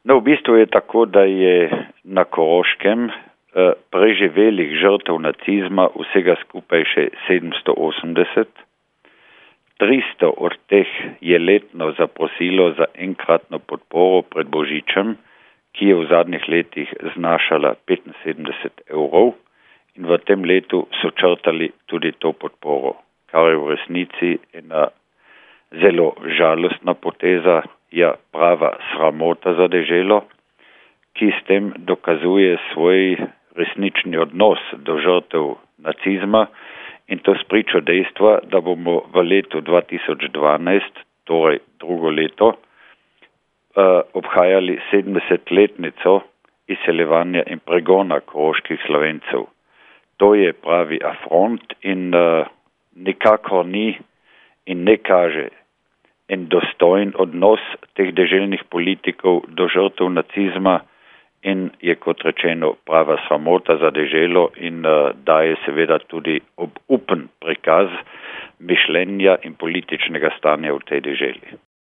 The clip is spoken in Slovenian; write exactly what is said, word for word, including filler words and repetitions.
No, v bistvu je tako, da je na Koroškem eh, preživelih žrtev nacizma vsega skupaj še sedemsto osemdeset. tristo od teh je letno zaprosilo za enkratno podporo pred Božičem, ki je v zadnjih letih znašala petinsedemdeset evrov, in v tem letu so črtali tudi to podporo, kar je v resnici ena zelo žalostna poteza, ja prava sramota za deželo, ki s tem dokazuje svoj resnični odnos do žrtev nacizma, in to spričo dejstva, da bomo v letu dva tisoč dvanajst, torej drugo leto, uh, obhajali sedemdesetletnico izseljevanja in pregona koroških Slovencev. To je pravi afront in uh, nikakor ni in ne kaže en dostojen odnos teh deželnih politikov do žrtev nacizma in je, kot rečeno, prava sramota za deželo in uh, daje seveda tudi obupen prikaz mišljenja in političnega stanja v tej deželi.